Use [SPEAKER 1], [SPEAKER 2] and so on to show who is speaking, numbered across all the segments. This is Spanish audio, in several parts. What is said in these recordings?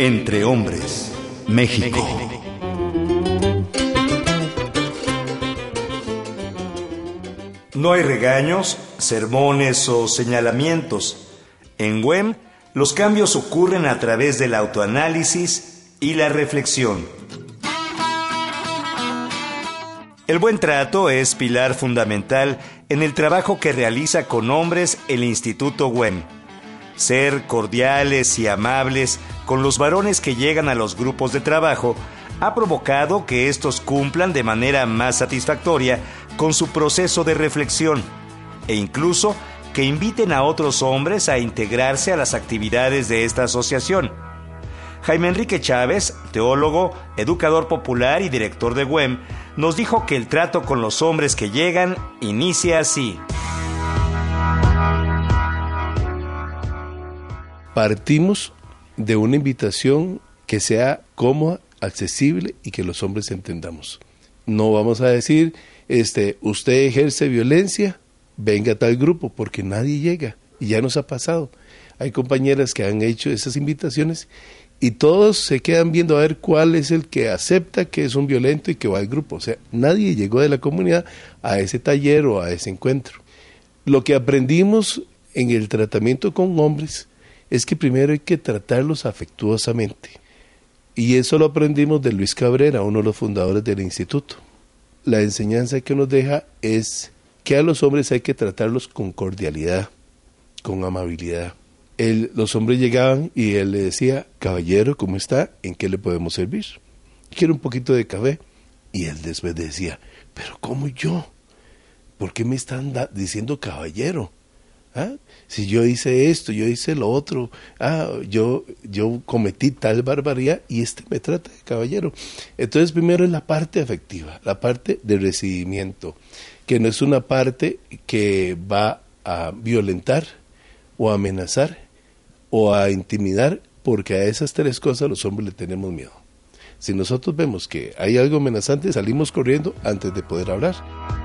[SPEAKER 1] Entre Hombres, México. No hay regaños, sermones o señalamientos. En WEM, los cambios ocurren a través del autoanálisis y la reflexión. El buen trato es pilar fundamental en el trabajo que realiza con hombres el Instituto WEM. Ser cordiales y amables con los varones que llegan a los grupos de trabajo ha provocado que estos cumplan de manera más satisfactoria con su proceso de reflexión e incluso que inviten a otros hombres a integrarse a las actividades de esta asociación. Jaime Enrique Chávez, teólogo, educador popular y director de WEM, nos dijo que el trato con los hombres que llegan inicia así.
[SPEAKER 2] Partimos de una invitación que sea cómoda, accesible y que los hombres entendamos. No vamos a decir, usted ejerce violencia, venga a tal grupo, porque nadie llega, y ya nos ha pasado. Hay compañeras que han hecho esas invitaciones y todos se quedan viendo a ver cuál es el que acepta que es un violento y que va al grupo. O sea, nadie llegó de la comunidad a ese taller o a ese encuentro. Lo que aprendimos en el tratamiento con hombres es que primero hay que tratarlos afectuosamente. Y eso lo aprendimos de Luis Cabrera, uno de los fundadores del instituto. La enseñanza que nos deja es que a los hombres hay que tratarlos con cordialidad, con amabilidad. Los hombres llegaban y él le decía, caballero, ¿cómo está? ¿En qué le podemos servir? Quiero un poquito de café. Y él después decía, pero ¿cómo yo? ¿Por qué me están diciendo caballero? ¿Ah? Si yo hice esto, yo hice lo otro, yo cometí tal barbaridad y me trata de caballero. Entonces primero es la parte afectiva, la parte de recibimiento, que no es una parte que va a violentar o a amenazar o a intimidar, porque a esas tres cosas los hombres le tenemos miedo. Si nosotros vemos que hay algo amenazante, salimos corriendo antes de poder hablar.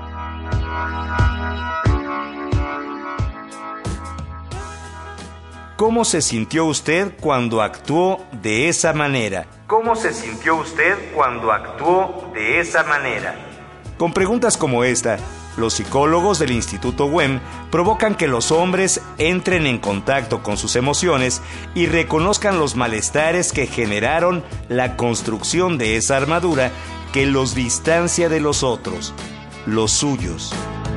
[SPEAKER 1] ¿Cómo se sintió usted cuando actuó de esa manera? ¿Cómo se sintió usted cuando actuó de esa manera? Con preguntas como esta, los psicólogos del Instituto WEM provocan que los hombres entren en contacto con sus emociones y reconozcan los malestares que generaron la construcción de esa armadura que los distancia de los otros, los suyos.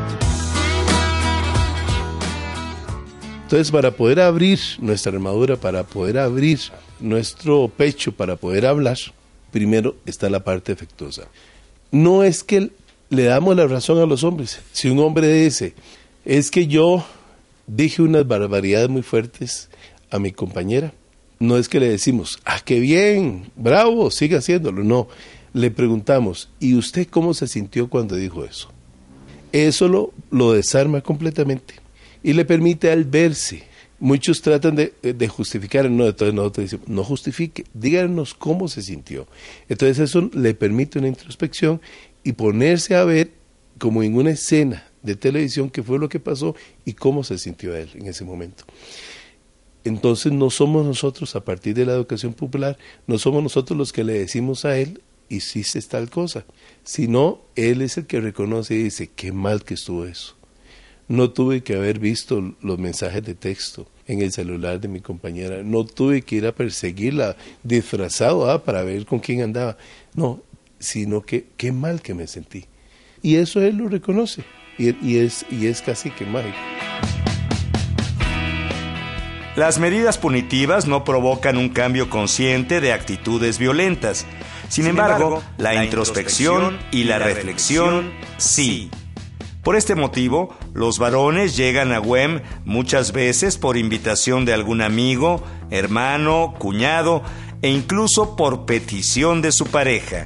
[SPEAKER 2] Entonces, para poder abrir nuestra armadura, para poder abrir nuestro pecho, para poder hablar, primero está la parte afectuosa. No es que le damos la razón a los hombres. Si un hombre dice, es que yo dije unas barbaridades muy fuertes a mi compañera, no es que le decimos, qué bien, bravo, siga haciéndolo. No, le preguntamos, ¿y usted cómo se sintió cuando dijo eso? Eso lo desarma completamente y le permite a él verse. Muchos tratan de justificar, entonces nosotros decimos, no justifique, díganos cómo se sintió. Entonces eso le permite una introspección y ponerse a ver como en una escena de televisión qué fue lo que pasó y cómo se sintió él en ese momento. Entonces no somos nosotros, a partir de la educación popular, no somos nosotros los que le decimos a él, hiciste tal cosa, sino él es el que reconoce y dice, qué mal que estuvo eso. No tuve que haber visto los mensajes de texto en el celular de mi compañera, no tuve que ir a perseguirla disfrazado para ver con quién andaba, no, sino que qué mal que me sentí. Y eso él lo reconoce, y es casi que mágico.
[SPEAKER 1] Las medidas punitivas no provocan un cambio consciente de actitudes violentas. Sin embargo, la introspección y la reflexión, sí. Por este motivo, los varones llegan a WEM muchas veces por invitación de algún amigo, hermano, cuñado e incluso por petición de su pareja.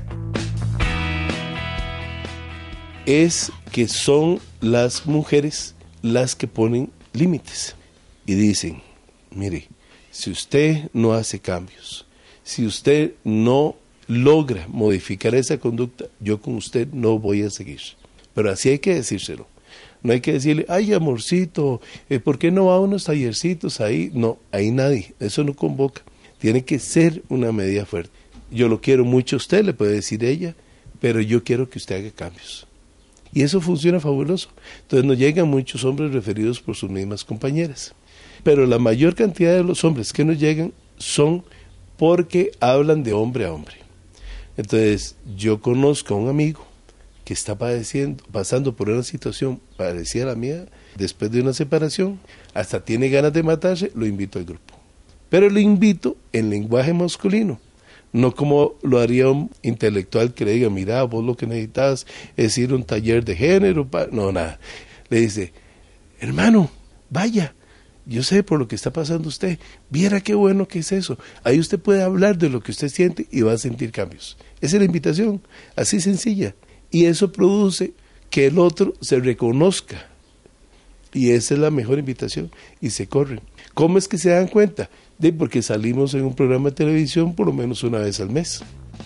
[SPEAKER 2] Es que son las mujeres las que ponen límites y dicen, mire, si usted no hace cambios, si usted no logra modificar esa conducta, yo con usted no voy a seguir. Pero así hay que decírselo. No hay que decirle, ay amorcito, ¿por qué no va a unos tallercitos ahí? No, ahí nadie, eso no convoca. Tiene que ser una medida fuerte. Yo lo quiero mucho a usted, le puede decir ella, pero yo quiero que usted haga cambios. Y eso funciona fabuloso. Entonces nos llegan muchos hombres referidos por sus mismas compañeras. Pero la mayor cantidad de los hombres que nos llegan son porque hablan de hombre a hombre. Entonces yo conozco a un amigo que está pasando por una situación parecida a la mía, después de una separación, hasta tiene ganas de matarse, lo invito al grupo. Pero lo invito en lenguaje masculino, no como lo haría un intelectual que le diga, mira, vos lo que necesitas es ir a un taller de género, no, nada. Le dice, hermano, vaya, yo sé por lo que está pasando usted, viera qué bueno que es eso, ahí usted puede hablar de lo que usted siente y va a sentir cambios. Esa es la invitación, así sencilla, y eso produce que el otro se reconozca, y esa es la mejor invitación, y se corren. ¿Cómo es que se dan cuenta? Porque salimos en un programa de televisión por lo menos una vez al mes.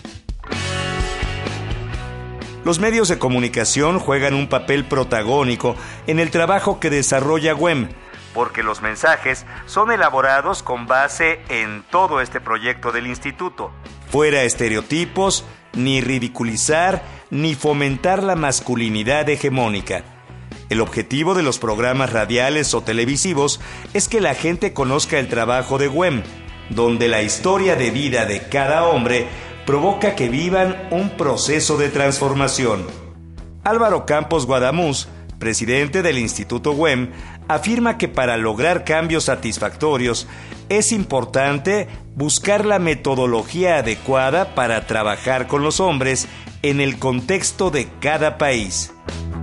[SPEAKER 1] Los medios de comunicación juegan un papel protagónico en el trabajo que desarrolla WEM, porque los mensajes son elaborados con base en todo este proyecto del instituto. Fuera estereotipos, ni ridiculizar, ni fomentar la masculinidad hegemónica. El objetivo de los programas radiales o televisivos es que la gente conozca el trabajo de WEM, donde la historia de vida de cada hombre provoca que vivan un proceso de transformación. Álvaro Campos Guadamuz, presidente del Instituto WEM, afirma que para lograr cambios satisfactorios es importante buscar la metodología adecuada para trabajar con los hombres en el contexto de cada país.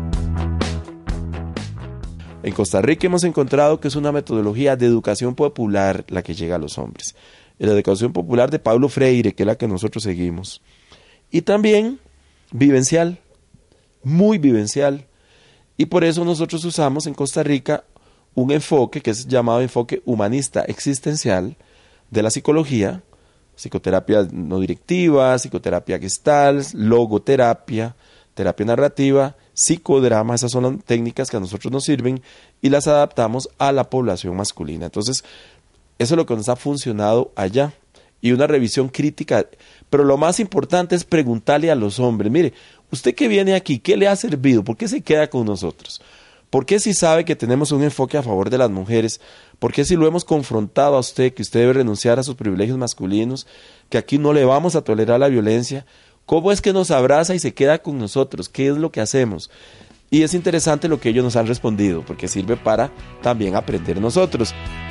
[SPEAKER 3] En Costa Rica hemos encontrado que es una metodología de educación popular la que llega a los hombres. La educación popular de Paulo Freire, que es la que nosotros seguimos. Y también vivencial, muy vivencial. Y por eso nosotros usamos en Costa Rica un enfoque que es llamado enfoque humanista existencial de la psicología, psicoterapia no directiva, psicoterapia gestalt, logoterapia, terapia narrativa, psicodrama. Esas son las técnicas que a nosotros nos sirven y las adaptamos a la población masculina. Entonces, eso es lo que nos ha funcionado allá. Y una revisión crítica. Pero lo más importante es preguntarle a los hombres, mire, usted que viene aquí, ¿qué le ha servido? ¿Por qué se queda con nosotros? ¿Por qué si sabe que tenemos un enfoque a favor de las mujeres? ¿Por qué si lo hemos confrontado a usted, que usted debe renunciar a sus privilegios masculinos, que aquí no le vamos a tolerar la violencia? ¿Cómo es que nos abraza y se queda con nosotros? ¿Qué es lo que hacemos? Y es interesante lo que ellos nos han respondido, porque sirve para también aprender nosotros.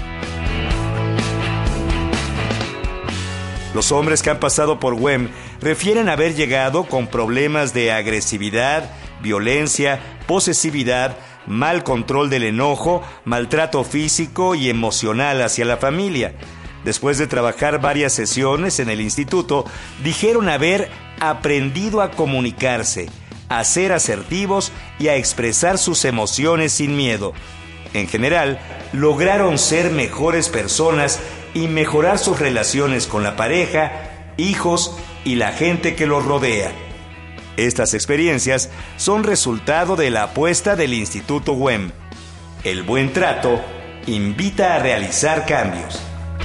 [SPEAKER 1] Los hombres que han pasado por WEM refieren haber llegado con problemas de agresividad, violencia, posesividad, mal control del enojo, maltrato físico y emocional hacia la familia. Después de trabajar varias sesiones en el instituto, dijeron haber aprendido a comunicarse, a ser asertivos y a expresar sus emociones sin miedo. En general, lograron ser mejores personas y mejorar sus relaciones con la pareja, hijos y la gente que los rodea. Estas experiencias son resultado de la apuesta del Instituto WEM. El buen trato invita a realizar cambios.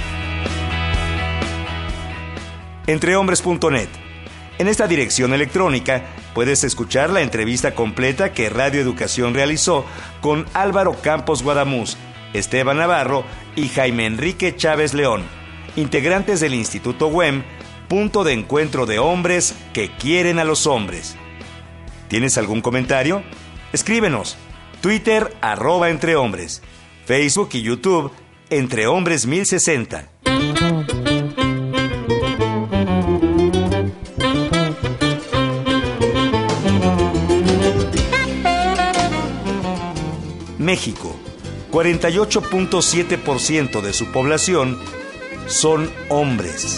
[SPEAKER 1] Entrehombres.net. En esta dirección electrónica puedes escuchar la entrevista completa que Radio Educación realizó con Álvaro Campos Guadamuz, Esteban Navarro y Jaime Enrique Chávez León, integrantes del Instituto WEM, punto de encuentro de hombres que quieren a los hombres. ¿Tienes algún comentario? Escríbenos. Twitter @entrehombres, Facebook y YouTube Entrehombres 1060. México, 48.7% de su población son hombres.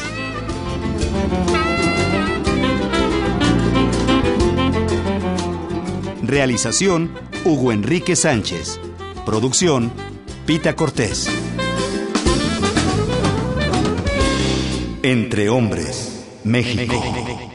[SPEAKER 1] Realización, Hugo Enrique Sánchez. Producción, Pita Cortés. Entre Hombres, México.